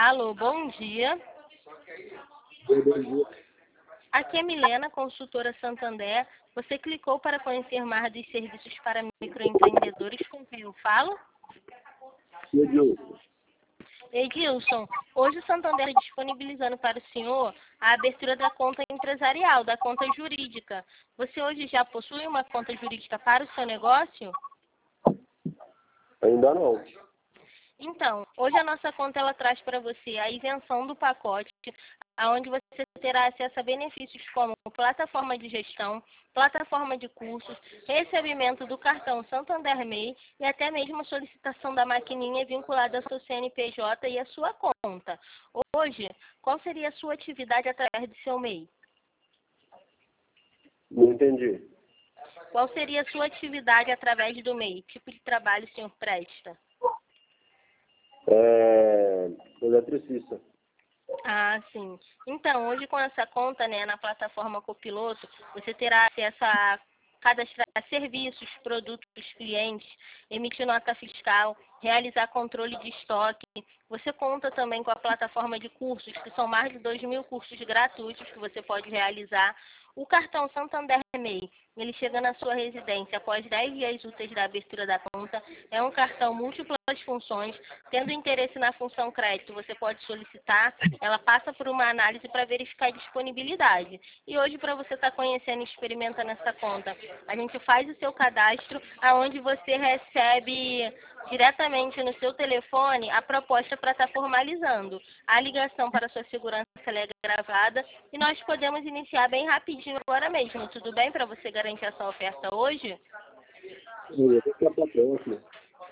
Alô, bom dia. Bom dia. Aqui é Milena, consultora Santander. Você clicou para conhecer mais dos serviços para microempreendedores com quem eu falo? Edilson. Edilson, hoje o Santander está disponibilizando para o senhor a abertura da conta empresarial, da conta jurídica. Você hoje já possui uma conta jurídica para o seu negócio? Ainda não. Então, hoje a nossa conta ela traz para você a isenção do pacote, onde você terá acesso a benefícios como plataforma de gestão, plataforma de cursos, recebimento do cartão Santander MEI e até mesmo a solicitação da maquininha vinculada ao seu CNPJ e à sua conta. Hoje, qual seria a sua atividade através do seu MEI? Não entendi. Qual seria a sua atividade através do MEI? Que tipo de trabalho o senhor presta? Eletricista. Ah, sim. Então, hoje com essa conta, né, na plataforma Copiloto, você terá acesso a cadastrar serviços, produtos dos clientes, emitir nota fiscal, realizar controle de estoque. Você conta também com a plataforma de cursos, que são mais de 2.000 cursos gratuitos que você pode realizar. O cartão Santander MEI, ele chega na sua residência após 10 dias úteis da abertura da conta. É um cartão múltiplas funções. Tendo interesse na função crédito, você pode solicitar. Ela passa por uma análise para verificar a disponibilidade. E hoje, para você estar conhecendo e experimentando essa conta, a gente faz o seu cadastro, aonde você recebe diretamente no seu telefone a proposta para estar formalizando. A ligação para sua segurança é gravada e nós podemos iniciar bem rapidinho agora mesmo. Tudo bem para você garantir essa oferta hoje? Eu vou deixar para próxima.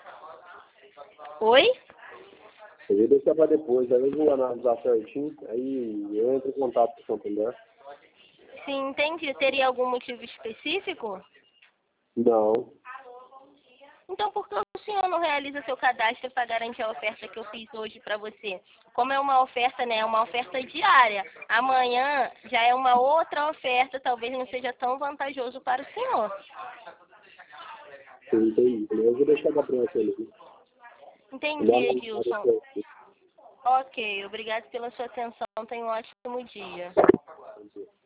Oi? Eu vou deixar para depois. Aí eu vou analisar certinho. Aí eu entro em contato com o Santander. Sim, entendi. Teria algum motivo específico? Não. Então, por que o senhor não realiza seu cadastro para garantir a oferta que eu fiz hoje para você? Como é uma oferta, né? É uma oferta diária. Amanhã já é uma outra oferta, talvez não seja tão vantajoso para o senhor. Eu entendi. Eu vou deixar para próxima ali. Entendi, Edilson. Ok, obrigado pela sua atenção. Tenha um ótimo dia. Entendi.